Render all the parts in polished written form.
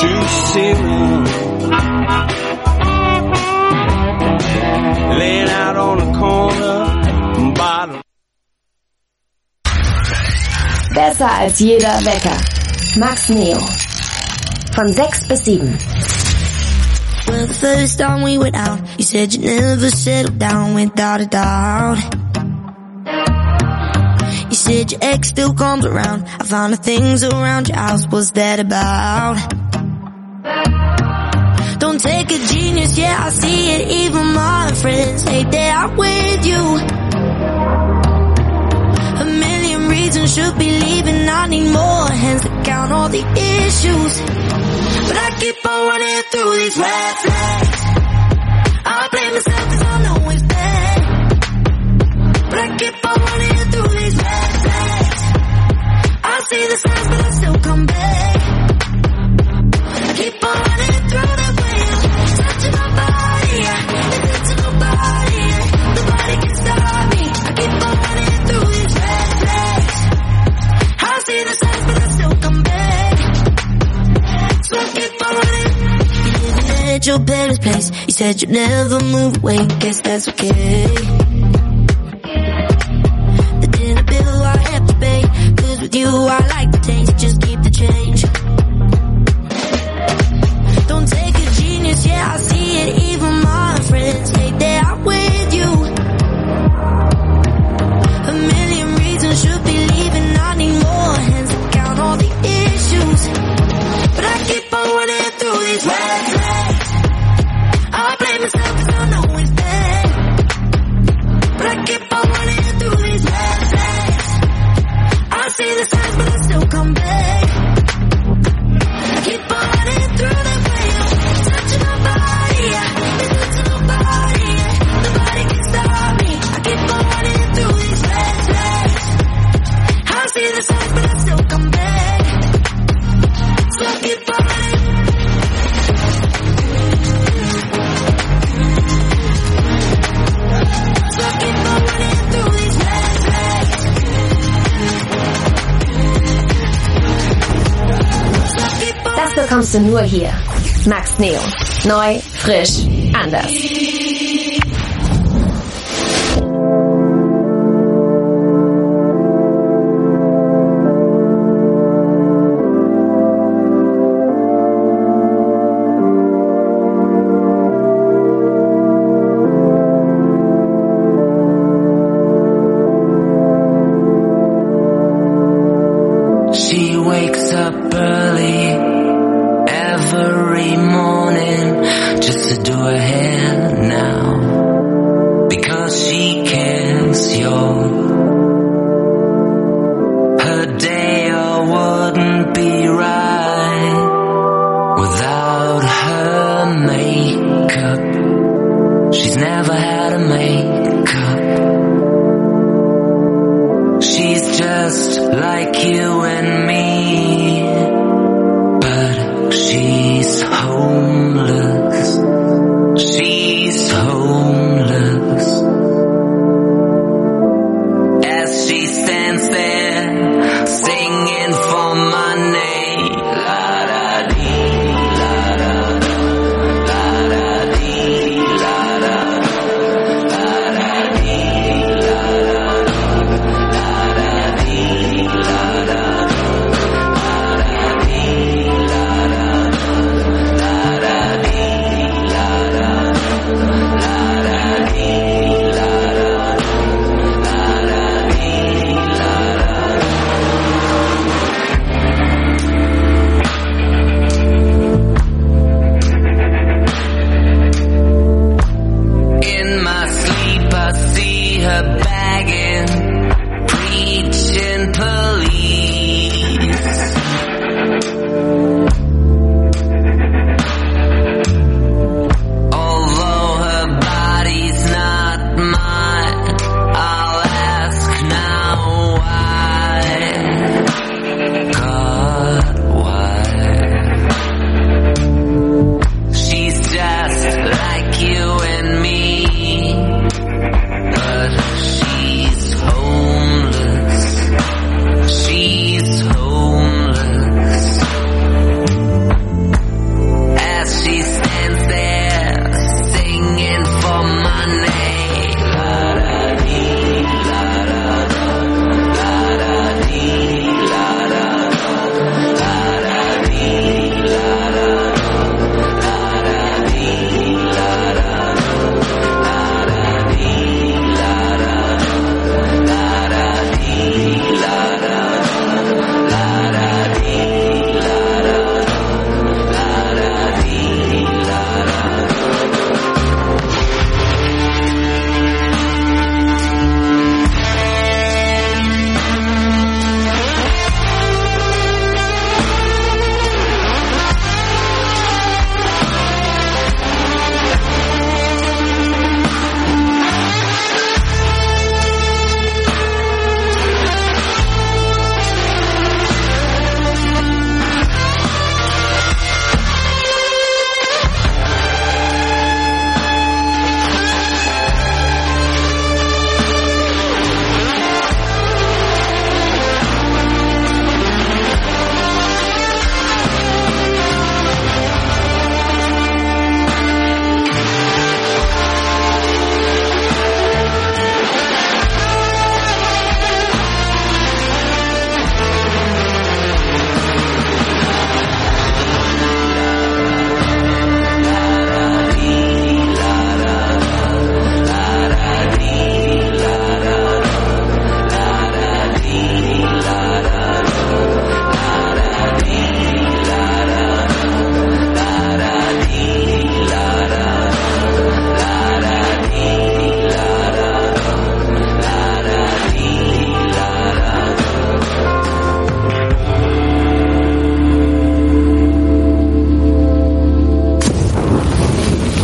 truth serum, laying out on the corner, bottom. Besser als jeder Wecker. Max Neo. Von 6 bis 7. Well, the first time we went out, you said you'd never settle down without a doubt. You said your ex still comes around. I found the things around your house, what's that about? Don't take a genius, yeah, I see it. Even my friends hate that I'm with you. A million reasons should be leaving. I need more hands to count all the issues. But I keep on running through these red flags. I blame myself cause I know it's bad. But I keep on running through these red flags. I see the signs but I still come back. I keep on running through the wheel, touching my body, listen to nobody, nobody can stop me. I keep on running through these red flags. I see the signs but I still come back. So I keep on running. You're living at your parents' place. You said you'd never move away, guess that's okay. The dinner bill I have to pay, cause with you I like the taste, just keep the change. Don't take a genius, yeah I see it. Even my friends hate that I'm with you. A million reasons should be leaving. I need more hands to count all the issues. But I keep on running through these red flags. I blame myself cause I know it's bad. But I keep on running through these red flags. I see the signs but I still come back. I keep on running through the wheel, touching my body, listen to nobody, nobody can stop me. I keep on running through these red flags. I see the signs but I still come back. So I keep on running. So I keep on running through these red flags. So I keep on. Das bekommst du nur hier. Max Neo. Neu, frisch, anders. She wakes up early every morning just to do her hair now, because she cares you're her day wouldn't be right without her makeup. She's never had a makeup. She's just like you and me, but she's homeless. She's homeless. As she stands there singing for money, la da dee, la da la da dee, la da la da dee, la da dee, la da. La da dee, la da, la da dee.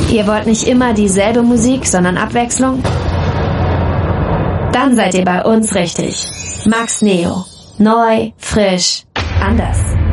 Ihr wollt nicht immer dieselbe Musik, sondern Abwechslung? Dann seid ihr bei uns richtig. Max Neo. Neu, frisch, anders.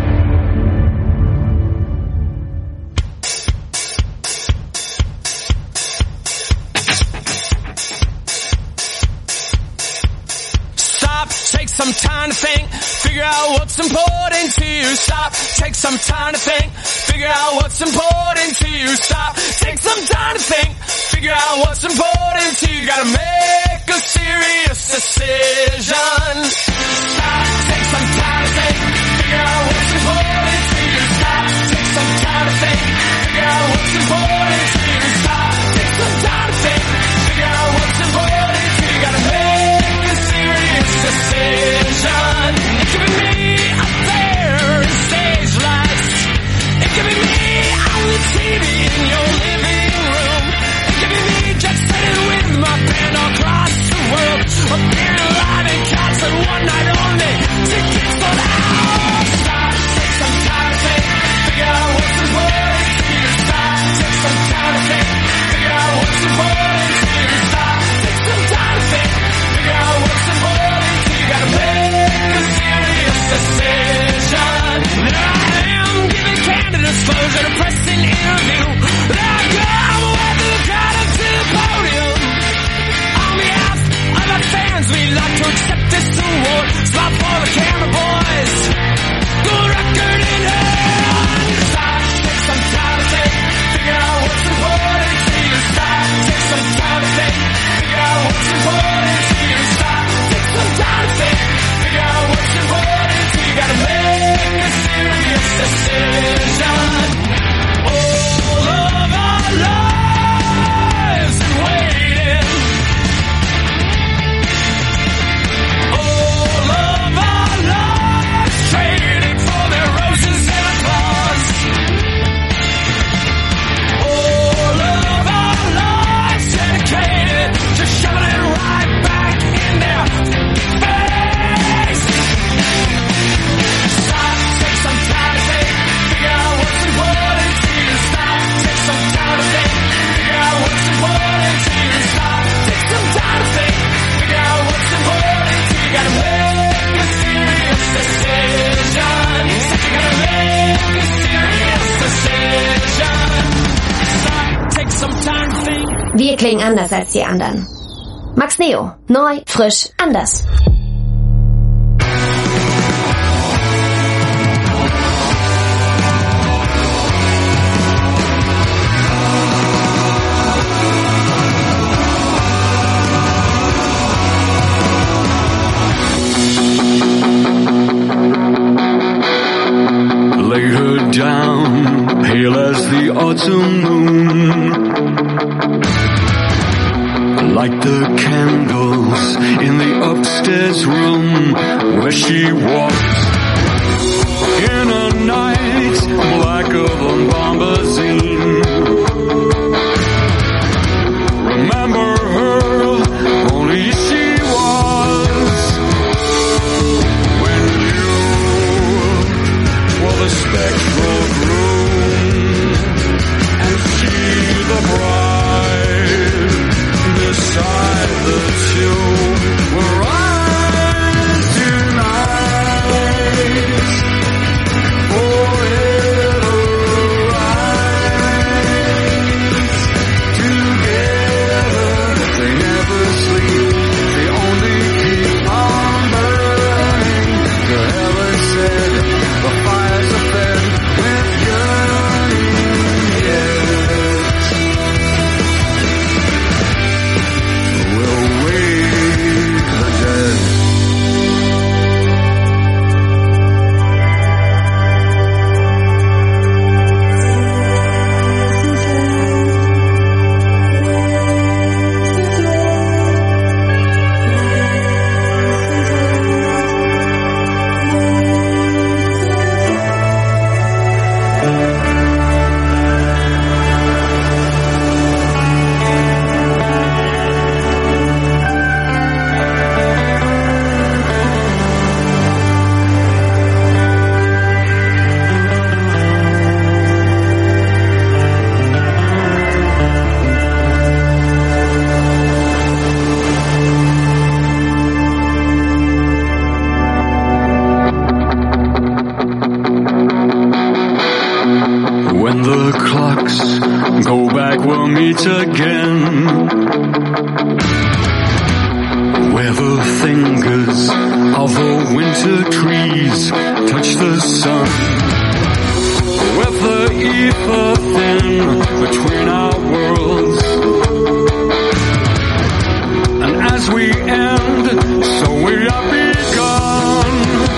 Take some time to think, figure out what's important to you. Stop, take some time to think, figure out what's important to you. Stop, take some time to think, figure out what's important to you. Gotta make a serious decision. Stop, take some time to think, figure out what's important to you. Stop, take some time to think, figure out what's important to you. Stop, take some time to think, figure out what's important to you. Gotta make a serious decision. It could be me up there in stage lights. It could be me on the TV in your living room. It could be me jet setting with my band across the world. Appearing live in concert one night only. Tickets sold out. Stop, take some time to think, figure out what's important to you. Stop, take some time to think, figure out what's important to you. Stop, take some time to think, figure out what's important to you. Gotta make a serious decision. There I am, giving candid disclosure to pressing interview. There I come, with the crowd up to the podium. On behalf of our fans, we'd like to accept this award. Smile for the camera boys. Go record in hand. Stop, take some time to think, figure out what's important to you. Stop, take some time to think, figure out what's important to you. Stop, take some time to think, figure out what's important to you. Gotta make a serious decision. All of our lives and waiting. All of our lives traded for their roses and applause. All of our lives dedicated to shoving it right back in their face. Stop, take some time to think, figure out what's important to you. Stop, take some time to think, figure out what's important to you. Stop, take some time to think, figure out what's important to you. Gotta make a serious decision. You gotta make a serious decision. Stop, take some time to think. Wir klingen anders als die anderen. Max Neo. Neu, frisch, anders. Lay her down, pale as the autumn moon. Light the candles in the upstairs room where she walks in a night black of a bombazine. Remember her, only she was when you were the spectral groom and she the bride beside the two. We're on tonight for Italy. the clocks go back, we'll meet again. Where the fingers of the winter trees touch the sun. With the ether thin between our worlds. And as we end, so we are begun.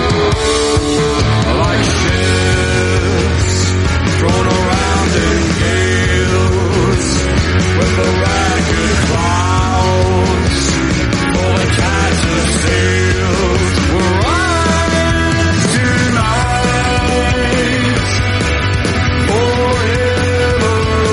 Like ships thrown around in gales, with the ragged clouds for the cats of sails. We're rise tonight, forever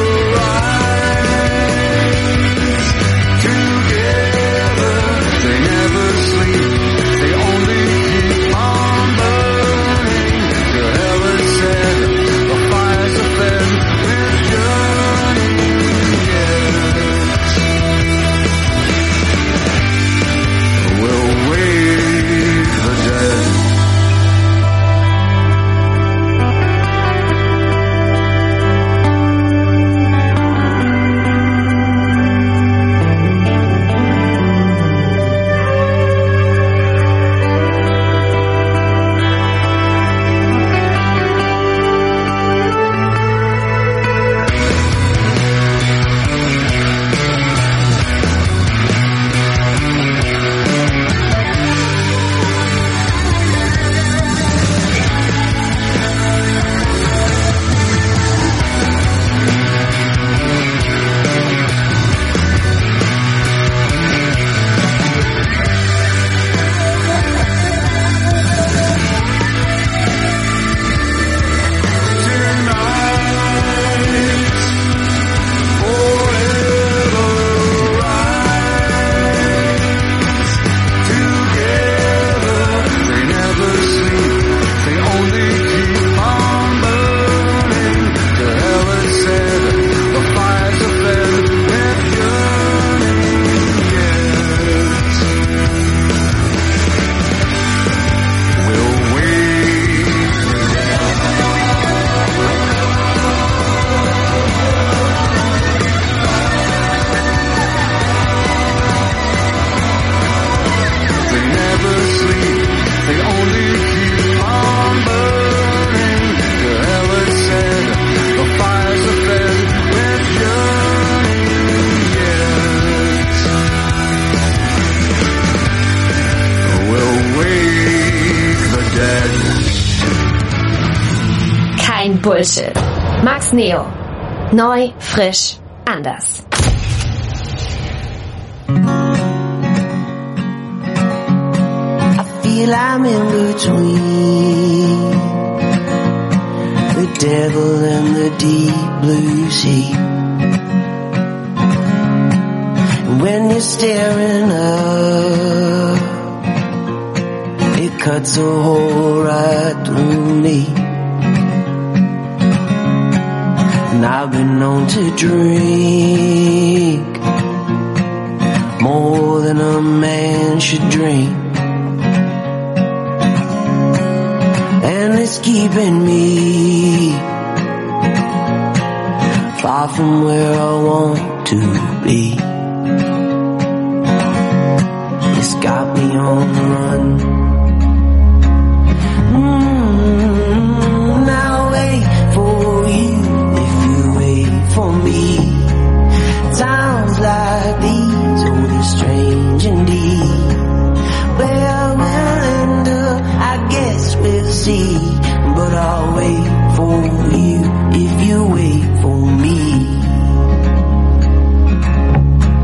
rise together. They never sleep, they only keep on burning. To hell is said, the fires are fed with yearning. Yes, we'll wake the dead. Bullshit. Max Neo. Neu, frisch, anders. I feel I'm in between the devil and the deep blue sea. And when you're staring up, it cuts a hole right through me. And I've been known to drink more than a man should drink. And it's keeping me far from where I want to be. It's got me on the run. I'll wait for you if you wait for me. Times like these, oh, they're strange indeed. Where we'll end up, I guess we'll see. But I'll wait for you if you wait for me.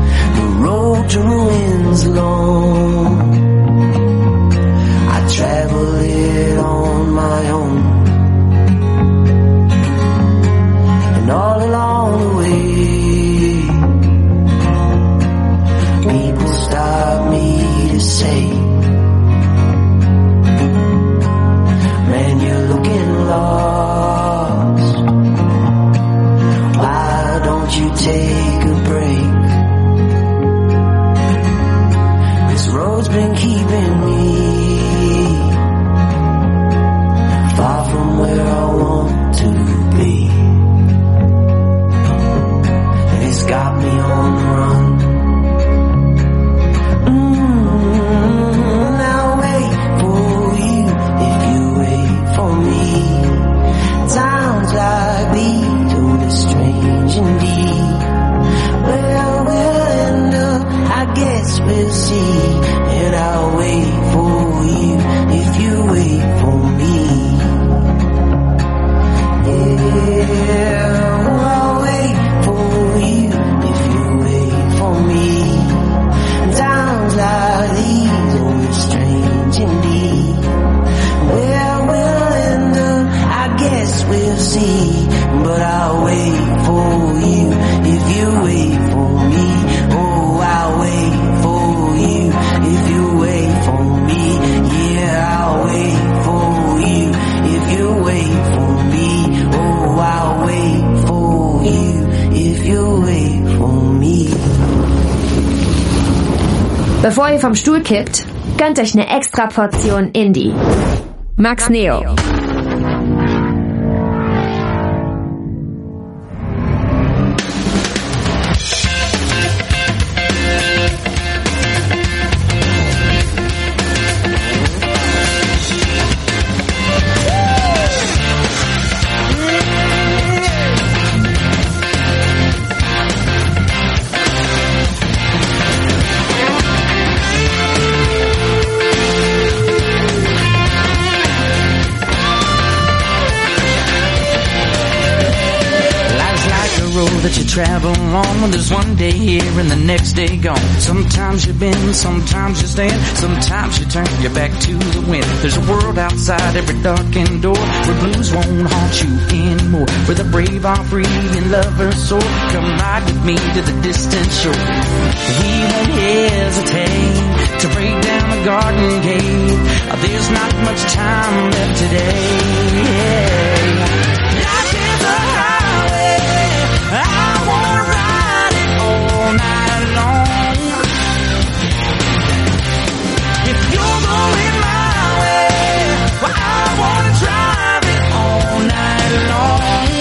wait for me. Bevor ihr vom Stuhl kippt, gönnt euch eine extra Portion Indie. Max Neo. That you travel on when there's one day here and the next day gone. Sometimes you bend, sometimes you stand, sometimes you turn your back to the wind. There's a world outside every darkened door where blues won't haunt you anymore, where the brave are free and lovers soar. Come ride with me to the distant shore. We won't hesitate to break down the garden gate. There's not much time left today. Life is a highway, I wanna ride it all night long. If you're going my way, well, I wanna drive it all night long.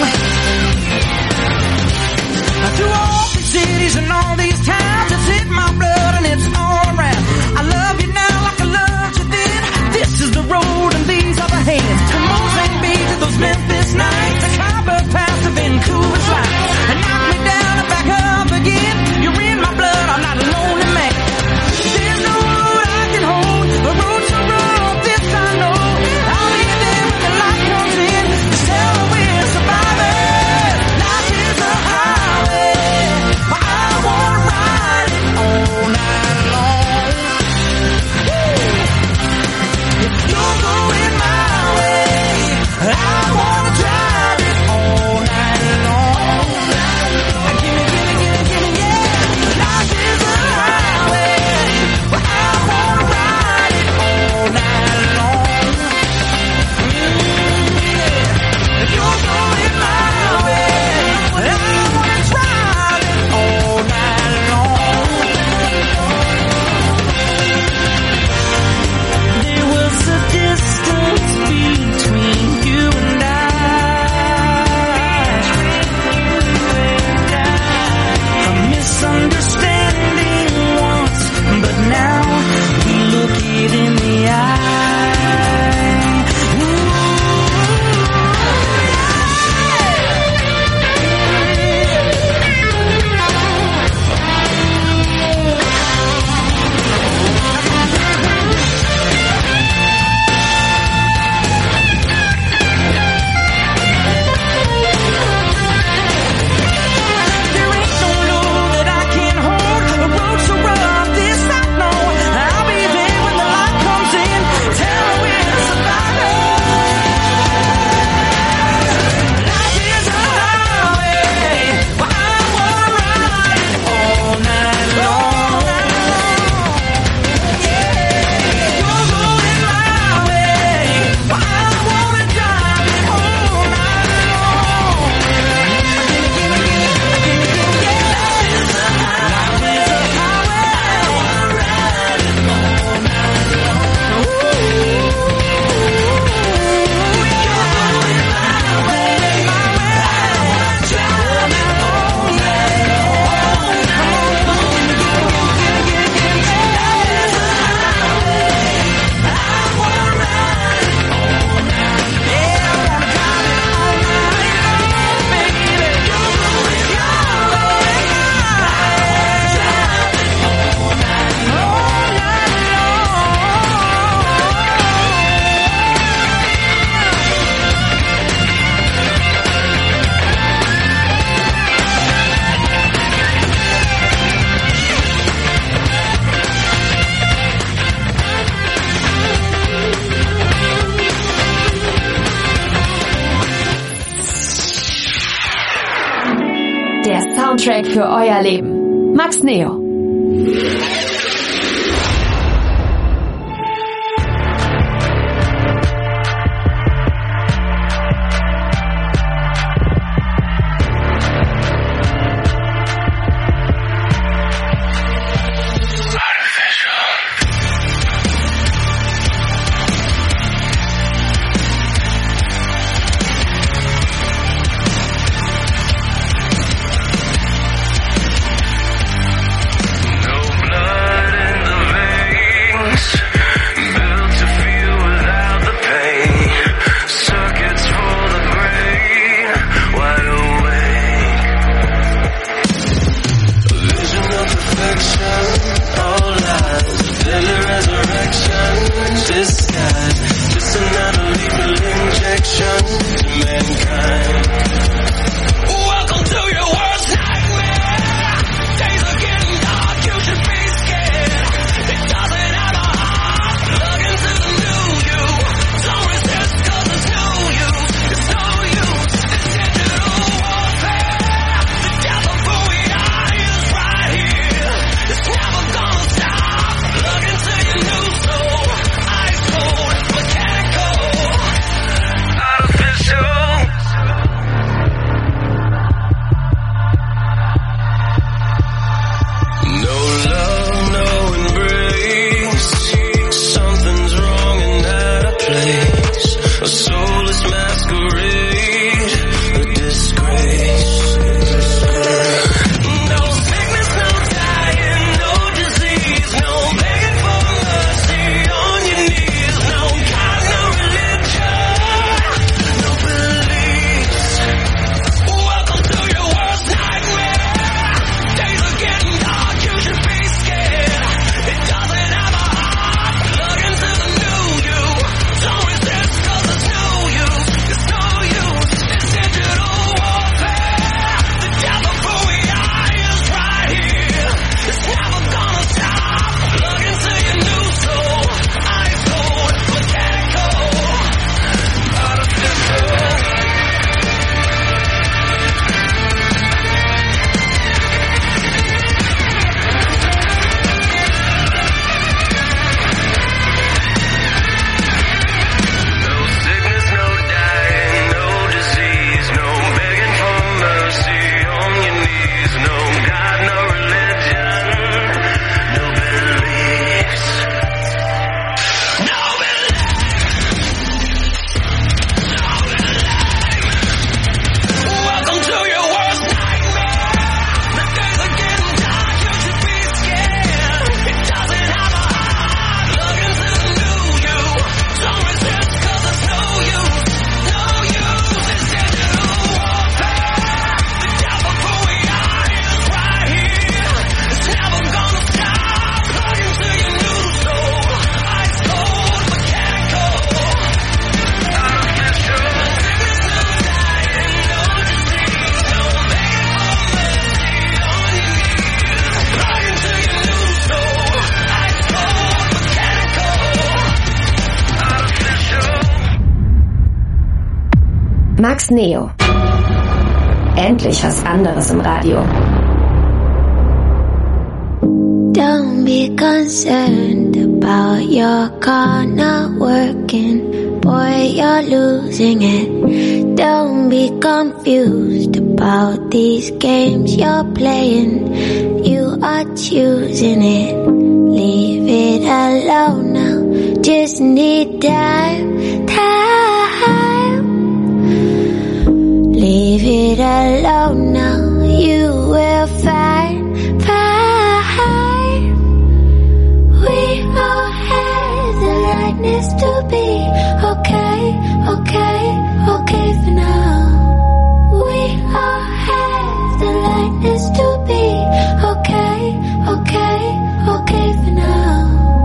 Through all these cities and all these towns, it's in my blood and it's all around. I love you now like I loved you then. This is the road and these are the hands. From Mozambique to those Memphis nights, the Khyber Pass to Vancouver's light. And knock me down and back up again. You're in my blood, I'm not a lonely man. There's no road I can hold, a road so rough, this I know. I'll be there when the light comes in, to tell her we're surviving. Life is a highway, but I wanna ride it all night long. If you're going my way, I wanna drive it all night long. Gimme, gimme, gimme, gimme, yeah. Life is a highway, but I wanna ride it all night long. If you're going my way, I wanna drive it all night long. There was a distance between you and I. A misunderstanding once, but now we look it in the eye. There ain't no road that I can't hold, a road so rough, this I know. I'll be there when the light comes in, tell her we're surviving. Life is a highway, but I wanna ride it all night long. Yeah, you're going my way, but I wanna drive it all night long. Der Soundtrack für euer Leben. Max Neo. Max Neo. Endlich was anderes im Radio. Don't be concerned about your car not working. Boy, you're losing it. Don't be confused about these games you're playing. You are choosing it. Leave it alone now. Just need time, time. Leave it alone now. You will find, find. We all have the lightness to be okay, okay, okay for now. We all have the lightness to be okay, okay, okay for now.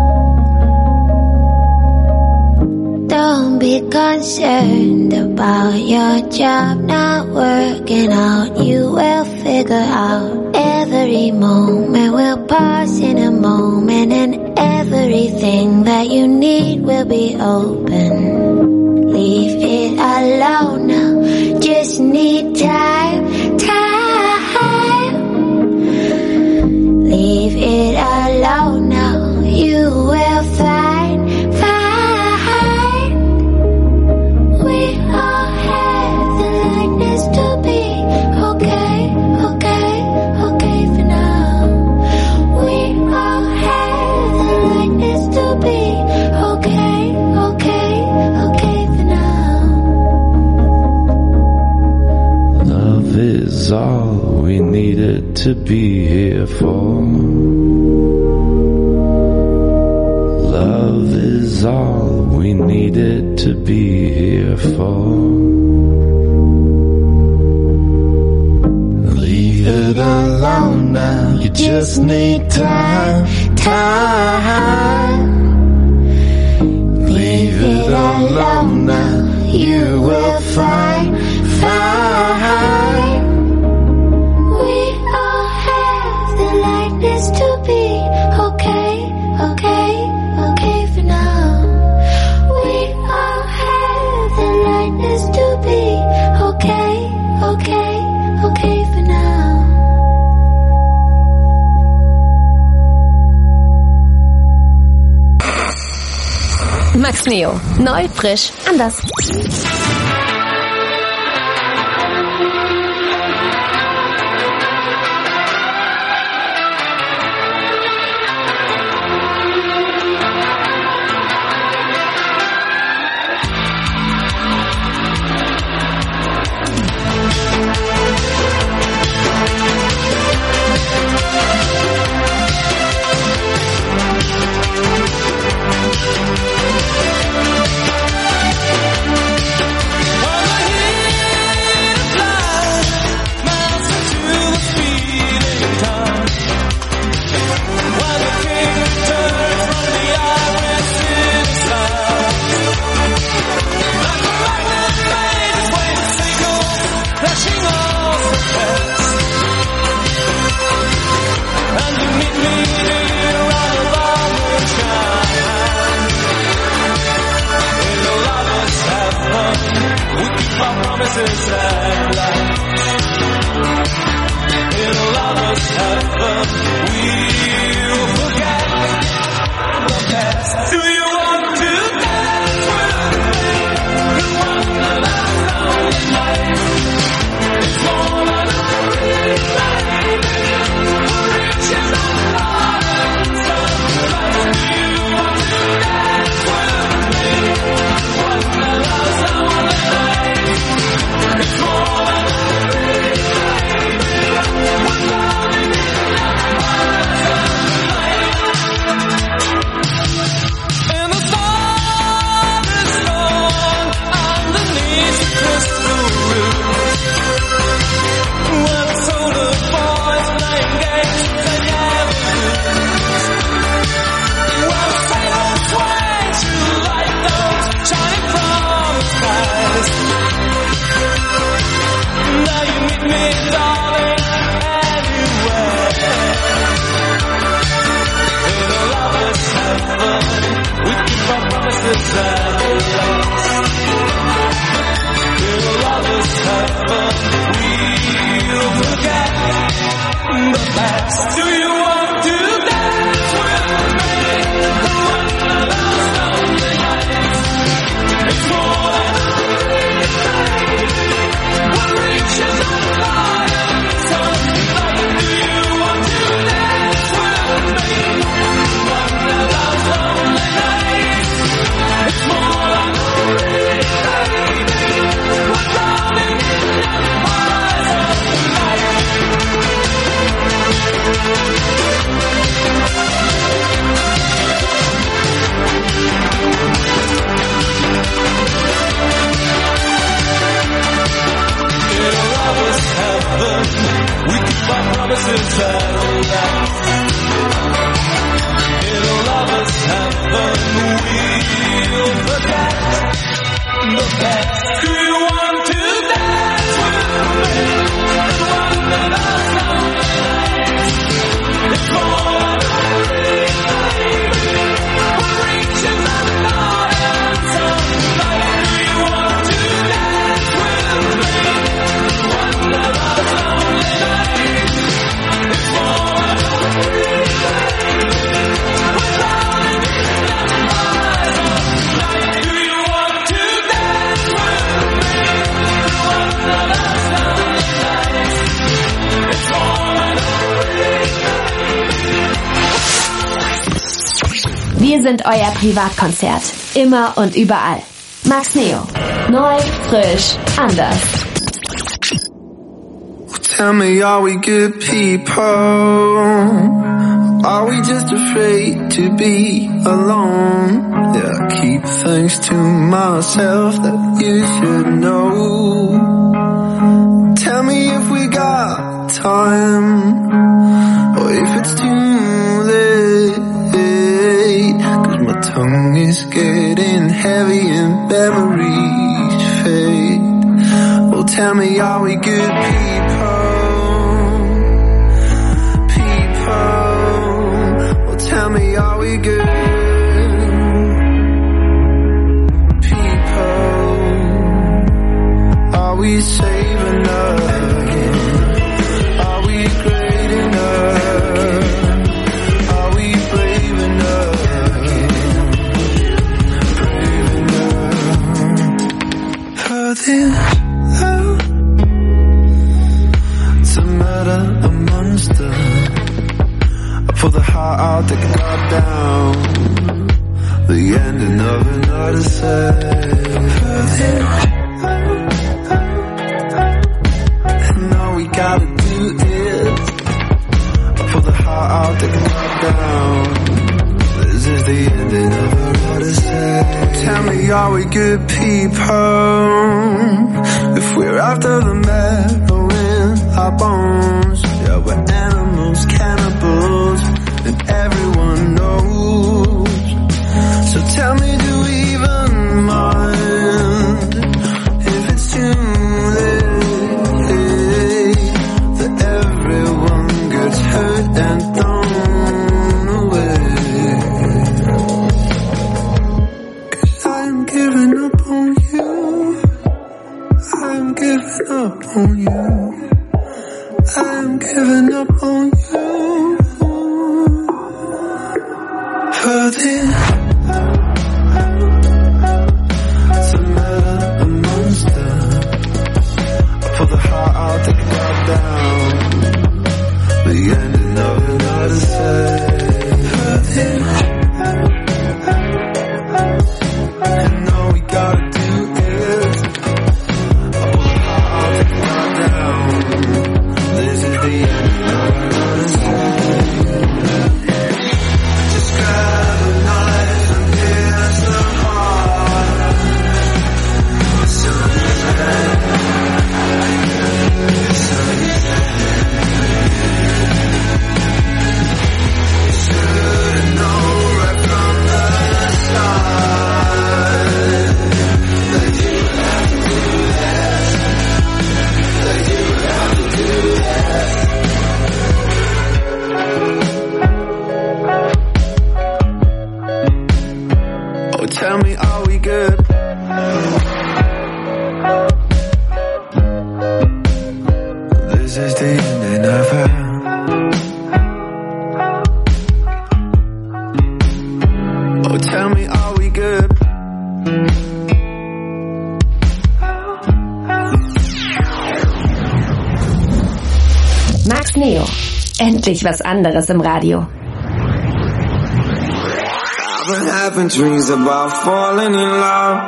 Don't be concerned about your job not working out. You will figure out every moment will pass in a moment, and everything that you need will be open. Leave it alone now. Just need time, time. Leave it alone now. You will find, find. We all have the lightness to be okay, okay, okay for now. We all have the lightness to be okay, okay, okay for now. Love is all we needed to be here for. Love is all we needed to be here for. Leave it alone now. You just need time, time. Leave it alone now. You will find, find. We all have the lightness to be okay, okay, okay for now. We all have the lightness to be okay, okay, okay for now. Max Neo. Neu, frisch, anders. to settle down. It'll love us heaven, we'll forget the past. Do you want to dance with me? One of us nights. It's all of the dream, baby. We're reaching the night tonight. Do you want to dance with me? One of us lonely nights. It's all of the dream, baby. We're drowning in the night tonight. Do you want to dance with me? One of us lonely nights. It's all of the dream, baby. Wir sind euer Privatkonzert. Immer und überall. Max Neo. Neu, frisch, anders. Tell me, are we good people? Are we just afraid to be alone? Yeah, I keep things to myself that you should know. Tell me if we got time, or if it's too late. 'Cause my tongue is getting heavy and memories fade. Oh, tell me, are we good people? Tell me, are we good people? Are we safe enough? Are we great enough? Are we brave enough? Brave enough for this love to murder a monster? For the heart I'll take it all down. The ending of an odyssey. And all we gotta do is, for the heart I'll take it all down. This is the ending of an odyssey. Tell me, are we good people? If we're after the metal in our bones, yeah, we're animals, cannibals, and everyone knows. So tell me, do we even mind if it's too late that everyone gets hurt and thrown away? 'Cause I'm giving up on you. I'm giving up on you. I'm giving up on you for this. To murder a monster. For the heart I'll take it all down. The ending of an odyssey. For this. And all we gotta do is, for the heart I'll take it all down. This is the end of an odyssey. Just grab a knife and pierce the heart. So you said, so you said, you should've known right from the start that you would have to do that. That you would have to do that. Oh, tell me, are we good? This is the ending of her. Oh, tell me, are we good? Max Neo. Endlich was anderes im Radio. I've been having dreams about falling in love.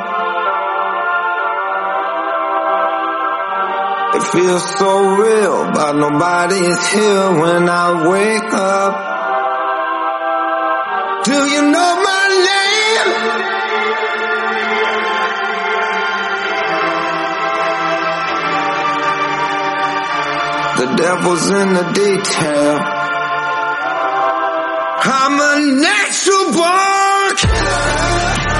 It feels so real, but nobody is here when I wake up. Do you know my name? The devil's in the detail. I'm a natural born killer.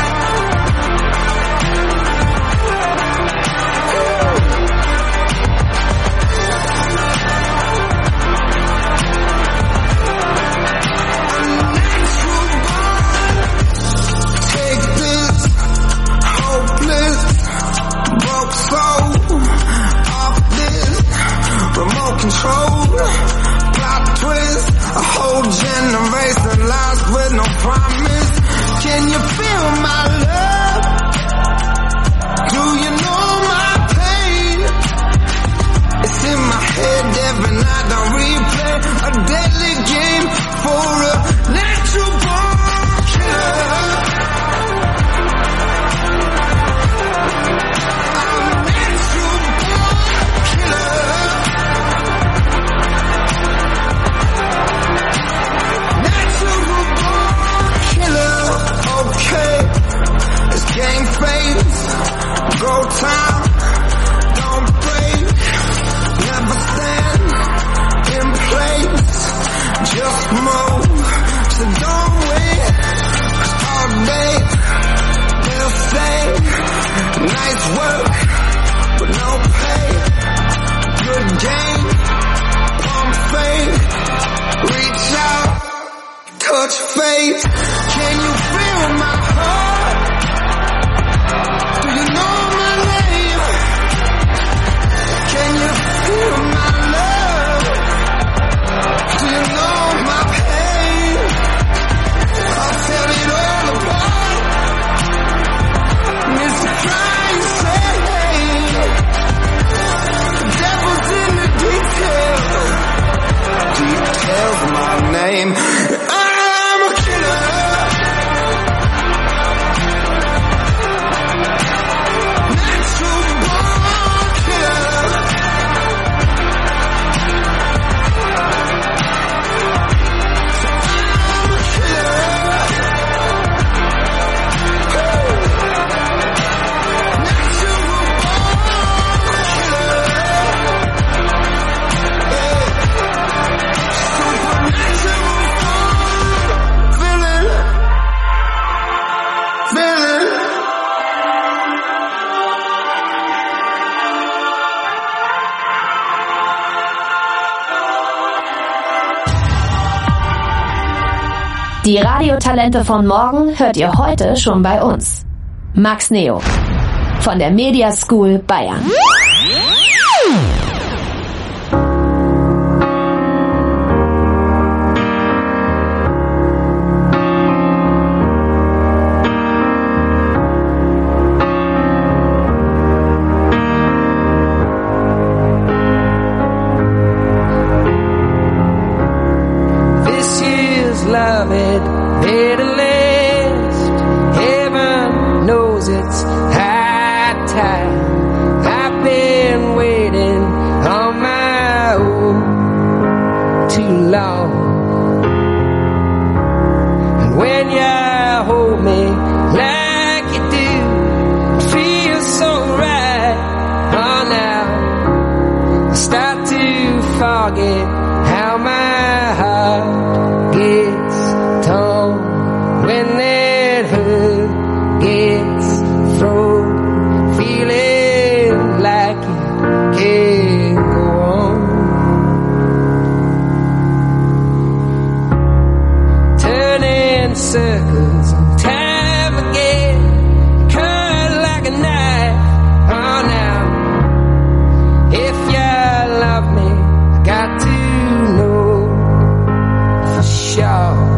Control, plot twist, a whole generation lost with no promise. Can you feel my love? Do you know my pain? It's in my head every night. I replay a deadly game for a natural born killer. I'm a natural born killer. Game face, go time, don't break, never stand in place, just move, so don't wait, 'cause all day they'll say, nice work, but no pay, good game, pump fake, reach out, touch faith, can you feel my heart? Do you know my name? Can you feel my love? Do you know my pain? I'll tear it all apart. Mr. Christ said, the devil's in the details. Details my name. I'm a killer. Die Radiotalente von morgen hört ihr heute schon bei uns. Max Neo von der Media School Bayern. Got to know for sure.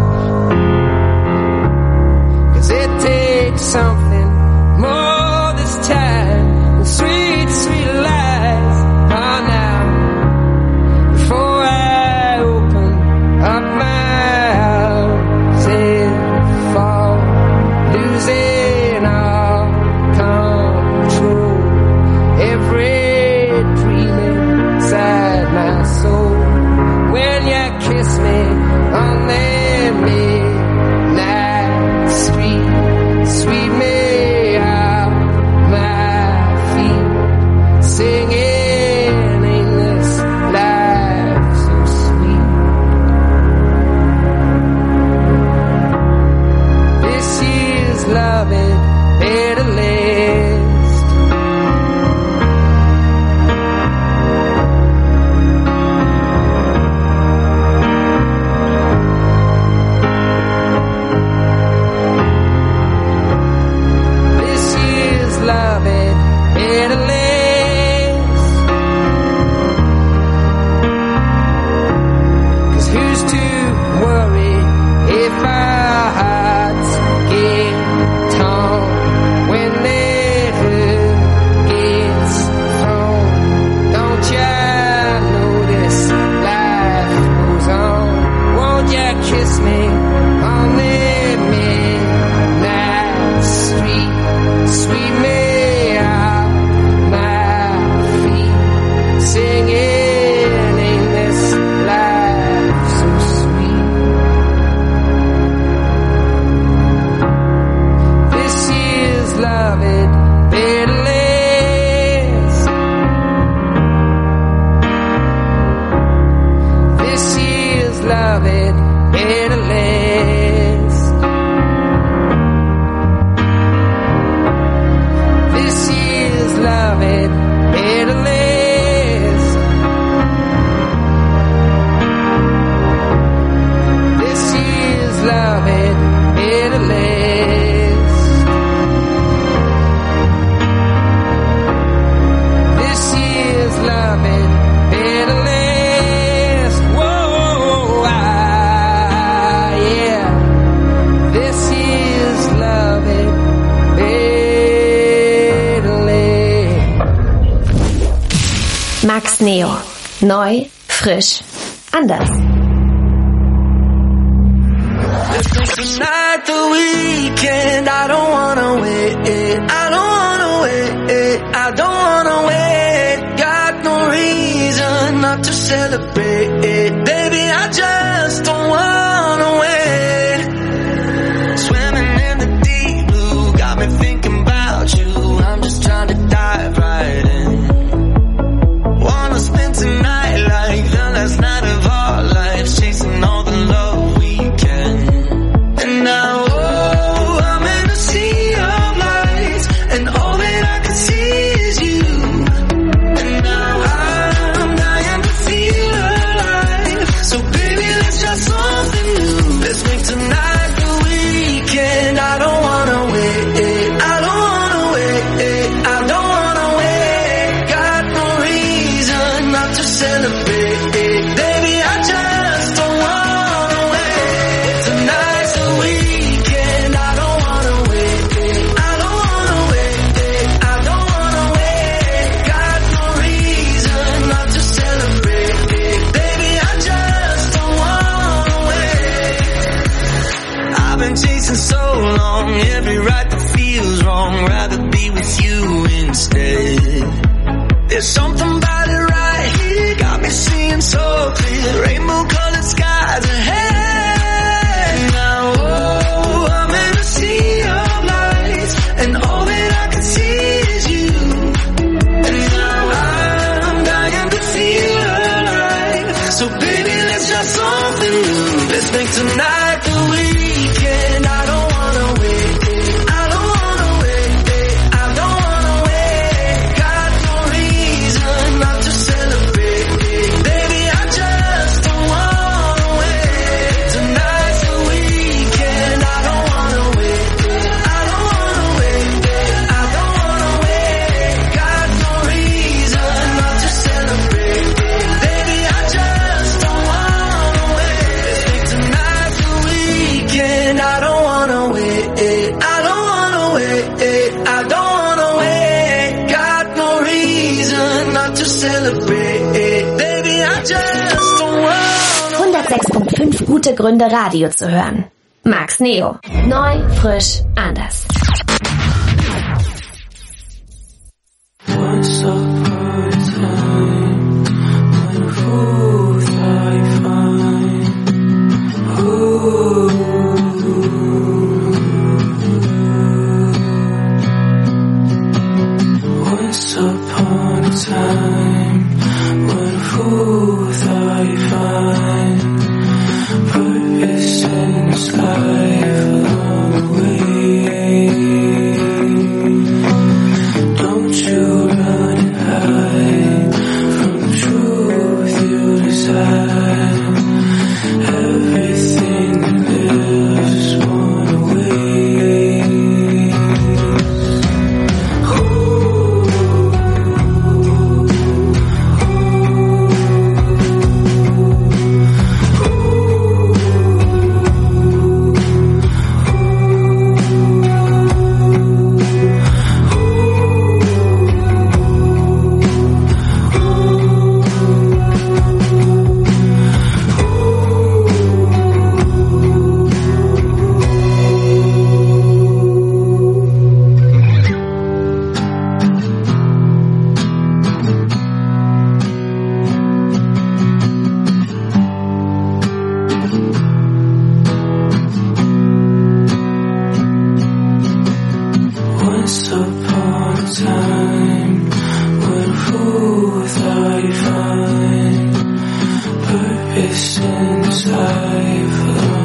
pitiless. This is love it, pitiless. This is love it, pitiless. This is love it, pitiless. Whoa, yeah. This is love it, pitiless. Max Neo. Neu, frisch, anders. Tonight the weekend, I don't wanna wait, I don't wanna wait, I don't wanna wait. Got no reason not to celebrate, baby, I just don't wanna wait. Swimming in the deep blue, got me thinking about you. I'm just trying to dive right in. Wanna spend tonight like the last night of our lives, chasing all the love we can. And now, oh, I'm in a sea of lights, and all that I can see is you. And now I'm dying to feel alive. So baby, let's try something new. Let's make tonight the weekend. I don't wanna wait, I don't wanna wait, I don't wanna wait. Got no reason not to celebrate, baby, I just don't wanna wait. Tonight's the weekend. I don't wanna wait, I don't wanna wait, I don't wanna wait. Got no reason not to celebrate, baby, I just don't wanna wait. I've been chasing so long, every right that feels wrong, rather be with you instead. There's something about it right here, got me seeing so clear, rainbow colored skies ahead. Now, oh, I'm in a sea of lights, and all that I can see is you. And now I'm dying to feel alive. So baby, let's try something new. Let's make tonight the weekend. I don't wanna wait, I don't wanna wait, I don't wanna wait. Got no reason not to celebrate, baby, I just don't wanna wait. Tonight's the weekend. I don't wanna wait, I don't wanna wait, I don't wanna wait. Got no reason not to celebrate, baby, I just don't wanna wait. Let's make tonight the weekend. I don't wanna wait, I don't wanna wait, I don't wanna wait. Got no reason not to celebrate, baby, I just don't wanna 106.5 gute Gründe, Radio zu hören. Max Neo. Neu, frisch, anders. Once upon a time, when a fool I find. Once upon a time, when a fool I find. Purpose in this life along the way. Don't you run and hide from the truth you desire. Everything that lives is worn away. Once upon a time, when a fool thought he'd find purpose in his life alone.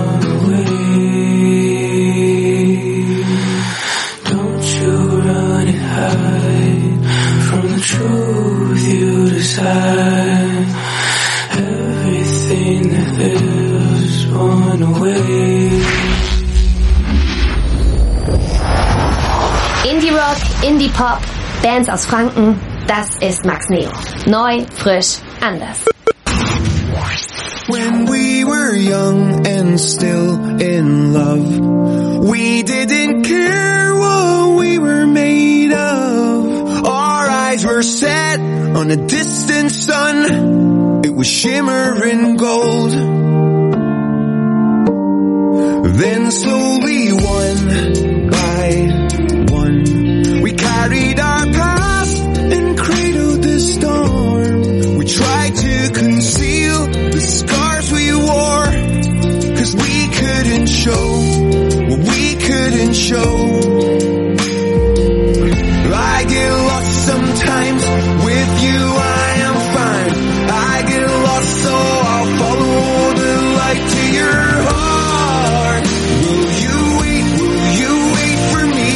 Indie-Pop, Bands aus Franken, das ist Max Neo. Neu, frisch, anders. When we were young and still in love, we didn't care what we were made of. Our eyes were set on a distant sun, it was shimmering gold. Then slowly, one by one, we carried our past and cradled the storm. We tried to conceal the scars we wore, 'cause we couldn't show what we couldn't show. I get lost sometimes, with you I am fine. I get lost, so I'll follow the light to your heart. Will you wait for me?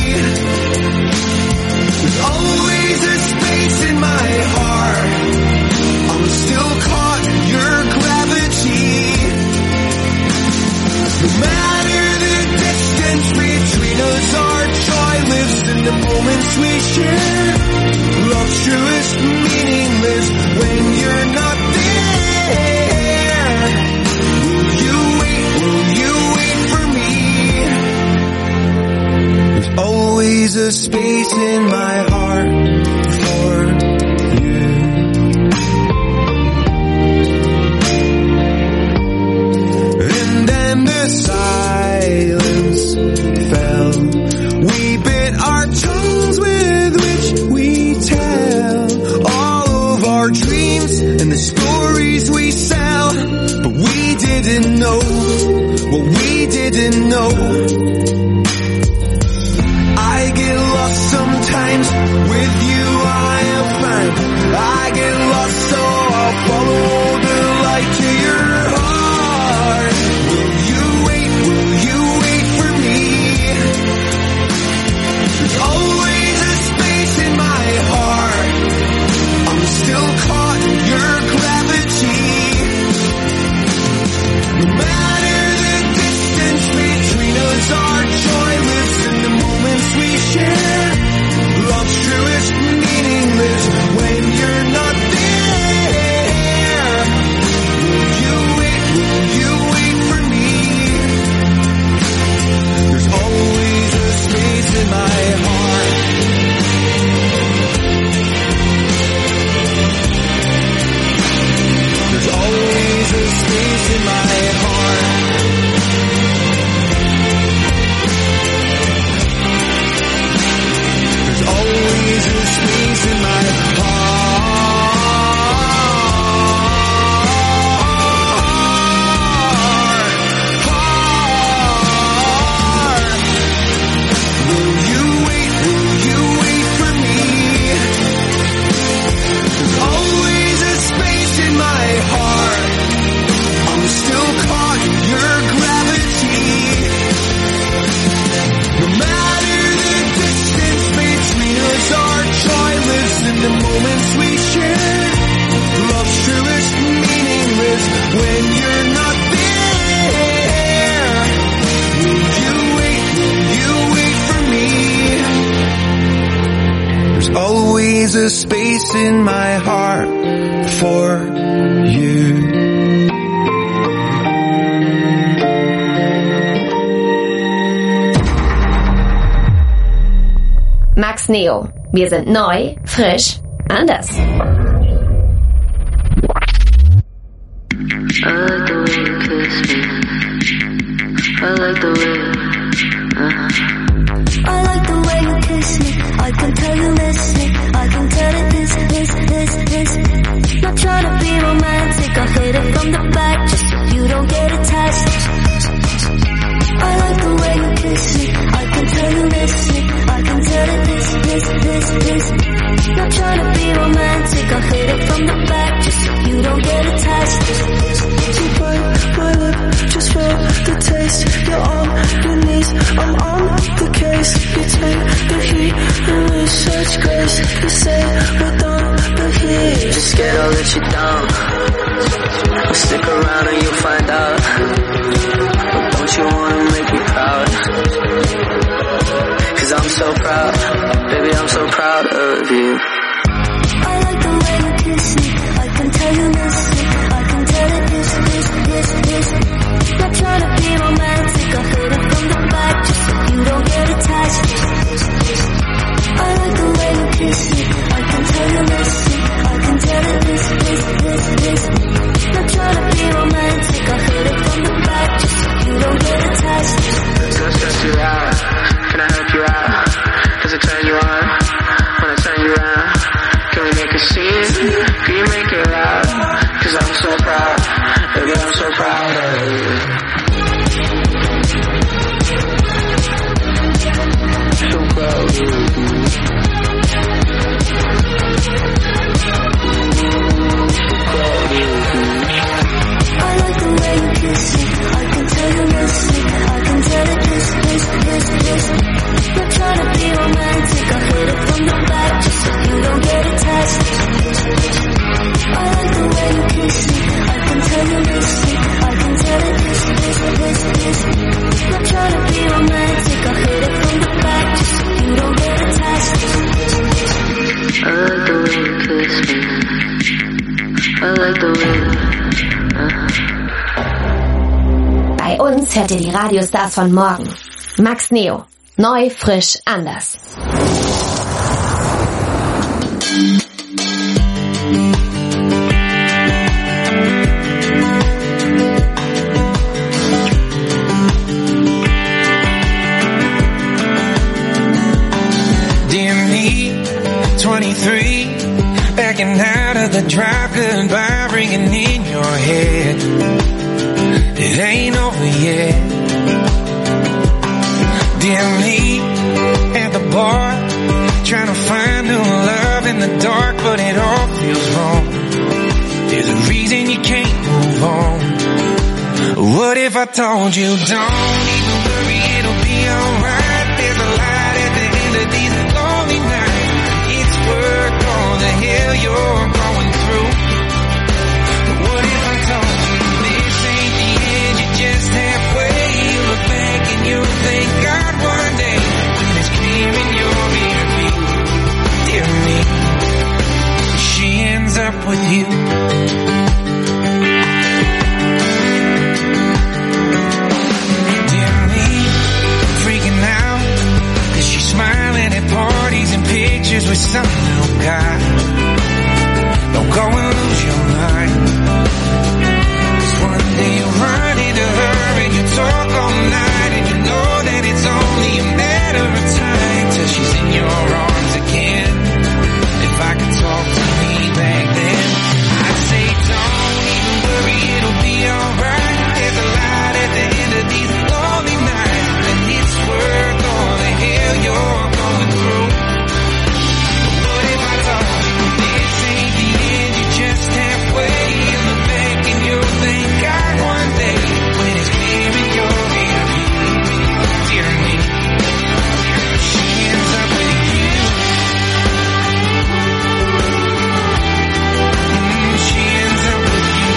There's always a space in my heart, I'm still caught in your gravity. No matter the distance between us, our joy lives in the moments we share. Love's truest meaningless when you're not there. Will you wait for me? There's always a space in my heart for you. And then the silence fell. We bit our tongues with which we tell all of our dreams and the stories we sell. But we didn't know what we didn't know. I get lost sometimes, with you I am fine. I get lost, so I'll follow the light to your heart. Will you wait for me? There's always a space in my heart, I'm still caught in your gravity. No matter the distance between us, our joy lives in the moments we share. Love's truest meaningless when you're not there. Will you wait for me? There's always a space in my heart. There's always a space in my heart. There's always a space in my heart. Will you wait for me? There's always a space in my heart, I'm still caught in your gravity. No matter the distance between us, our joy lives in the moments we share. Love's truest meaningless when you're not there. Will you wait for me? There's always a space in my heart for you. Max Neo. Wir sind neu, frisch, anders. I like the way you kiss me. I like the way. I like the way you kiss me. I can tell you miss me. I can tell it this. Not trying to be romantic, I'll hit it from the back just so you don't get attached. I like the way you kiss me. I can tell you miss me. I can tell it this. Not trying to be romantic, I'll hit it from the back just so you don't get attached. So bite my lip, just feel the taste. You're on your knees, I'm on the you. I like the way you kiss me. I can tell you miss me. I can tell it this. Not trying to be romantic. I hit it from the back just so you don't get attached. I like the way you kiss me. I can tell you miss me. I can tell it this. Not trying to be romantic. I hit it from the back just so you don't get attached. Let's stress you out. Can I help you out? Does it turn you on? Wanna turn you around? Can we make a scene? Can you make it loud? Cause I'm so proud. Baby, I'm so proud of you. So proud of you. I like the way you kiss me. I can tell you miss me. I can tell it this. Not trying to be romantic. I hit it from the back just so you don't get attached. I like the way you kiss me. I can tell you miss me. I can tell it this. Not trying to be romantic. I hit it from the back just so you don't get attached. I like the way you kiss me. I like the way. Bei uns hört ihr die Radiostars von morgen. Max Neo. Neu, frisch, anders. Dear me, 23, backing out of the drive, goodbye ringing in your head. It ain't over yet. Dear me, at the bar, trying to find new love in the dark, but it all feels wrong. There's a reason you can't move on. What if I told you, don't even worry, it'll be alright. There's a light at the end of these lonely nights. It's worth all the hell you're going through. What if I told you this ain't the end, you're just halfway? You look back and you thank God one day when it's clear in your rear view. Dear me, she ends up with you. Dear me, freaking out 'cause she's smiling at parties and pictures with some little guy. Don't go and lose your mind, 'cause one day you'll run into her and you talk all night, and you know that it's only a matter of time till she's in your arms again. If I could talk to me back then, I'd say don't even worry, it'll be alright. There's a light at the end of these lonely nights, and it's worth all the hell you're going through. What if I told you this ain't the end, you're just halfway? You look back and you'll thank God one day when it's clear in your rear view. Dear me, she ends up with you. She ends up with you.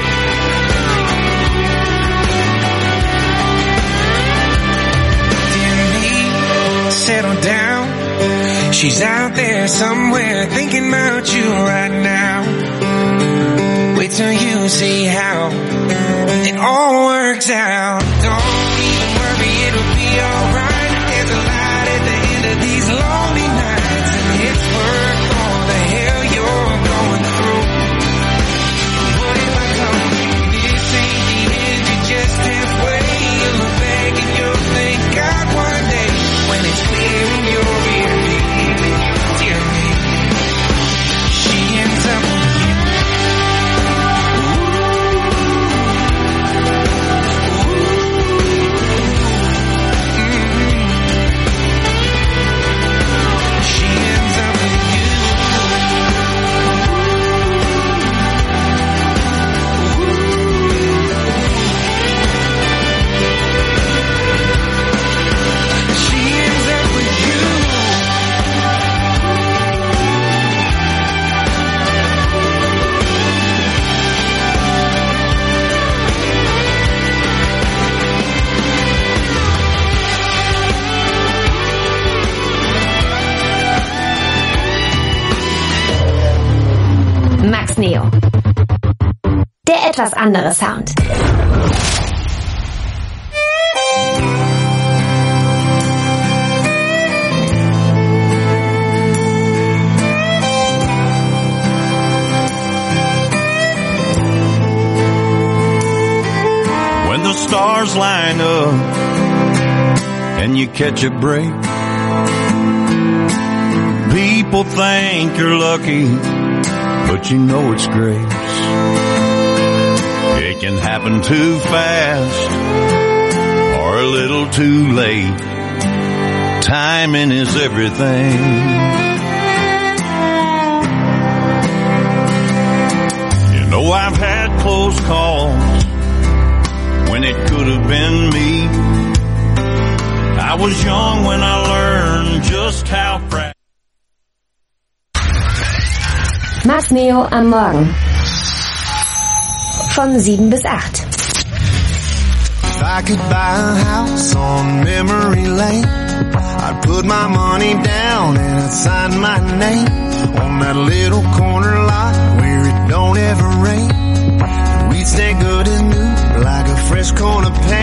Dear me, settle down. She's out there somewhere thinking about you right now. Wait till you see how it all works out. Don't even worry, it'll be alright. There's a light at the end of these lonely nights, and it's worth all the hell you're going through. What if I told you this ain't the end, you're just halfway? You look back and you'll thank God one day when it's clear in your rear view. Dear me, she ends up with you. Der etwas andere Sound. When the stars line up and you catch a break, people think you're lucky, but you know it's grace. It can happen too fast or a little too late. Timing is everything. You know, I've had close calls when it could have been me. I was young when I learned just how fragile. Max Neo am Morgen. Von 7 bis 8. If I could buy a house on memory lane, I'd put my money down and I'd sign my name on that little corner lot where it don't ever rain. We'd stay good and new like a fresh corner paint.